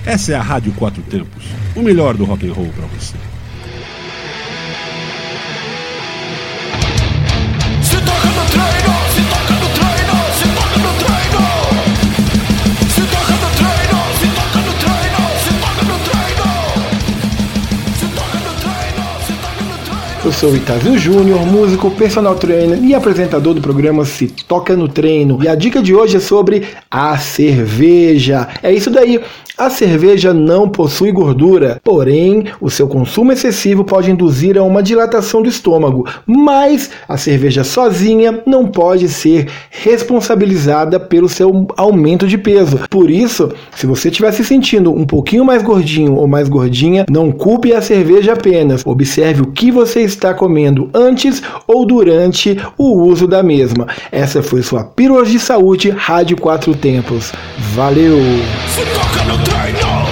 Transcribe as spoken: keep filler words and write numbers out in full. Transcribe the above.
Essa é a Rádio Quatro Tempos, o melhor do rock and roll para você. Se toca no treino, se toca no treino, se toca no treino. Se toca no treino, se toca no treino, se toca no treino. Se toca no treino, se toca no treino. Eu sou o Itazio Júnior, músico, personal trainer e apresentador do programa Se Toca no Treino. E a dica de hoje é sobre a cerveja. É isso daí. A cerveja não possui gordura, porém, o seu consumo excessivo pode induzir a uma dilatação do estômago, mas a cerveja sozinha não pode ser responsabilizada pelo seu aumento de peso. Por isso, se você estiver se sentindo um pouquinho mais gordinho ou mais gordinha, não culpe a cerveja apenas. Observe o que você está comendo antes ou durante o uso da mesma. Essa foi sua Pílulas de Saúde Rádio Quatro Tempos. Valeu! Se toca no treino.